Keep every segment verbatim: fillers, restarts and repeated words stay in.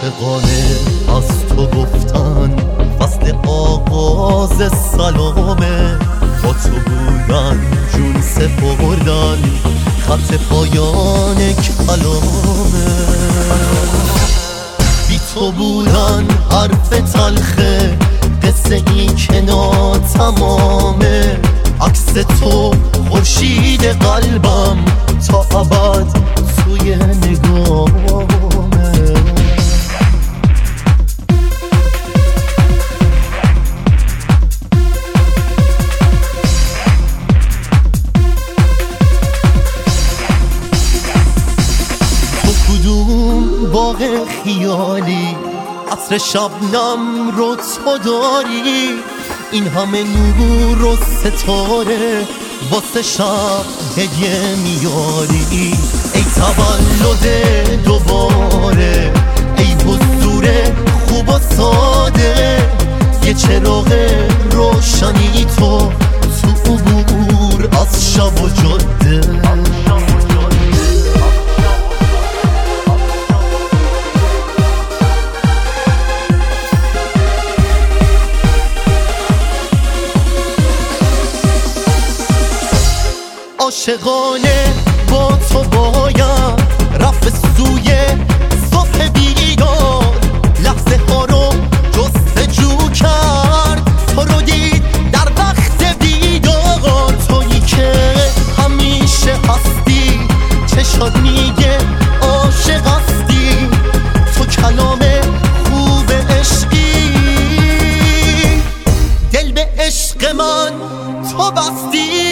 عاشقانه از تو گفتن فصل آغاز سلامه، با تو بودن جون سپردن خط پایان کلامه. بی تو بودن حرف تلخه، قصه این که ناتمامه، عکس تو خورشید قلبم تا ابد توی نگامه. تو کدوم باغ خیالی عطر شبنم رو تو داری، این همه نور و ستاره واسه شب هدیه میاری. ای تولد دوباره، ای حضور خوب و ساده، یه چراغ روشنی تو تو عبور از شب و جاده. عاشقانه با تو باید رفت سوی صبح بیدار، لحظه ها رو جستجو کرد، تو رو دید در وقت بیدار. تویی که همیشه هستی، چشات میگه عاشق هستی، تو کلام خوب عشقی، دل به عشق من تو بستی.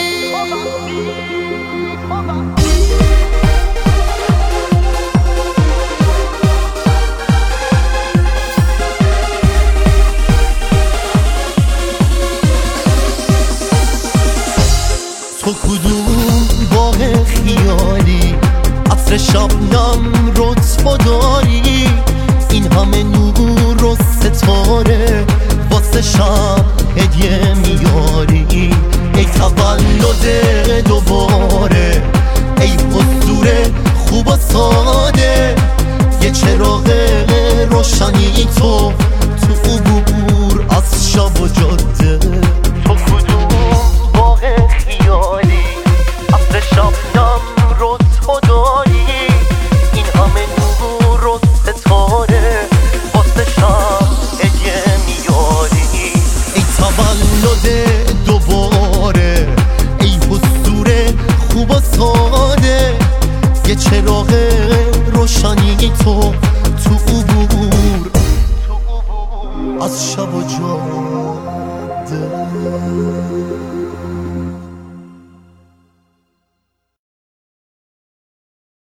تو کدوم باغ خیالی عطر شبنم رو تو داری، این همه نور و ستاره واسه شب هدیه میاری. ای تولد دوباره، ای حضور خوب و ساده، یه چراغ روشنی تو تو عبور از شب و جاده. تو کدوم باغ خیالی عطر شبنم رو تو داری، این همه نور و ستاره واسه شب هدیه میاری. ای تولد دوباره، ای حضور خوب و ساده، یه چراغ روشنی تو تو عبور از شب و جاده.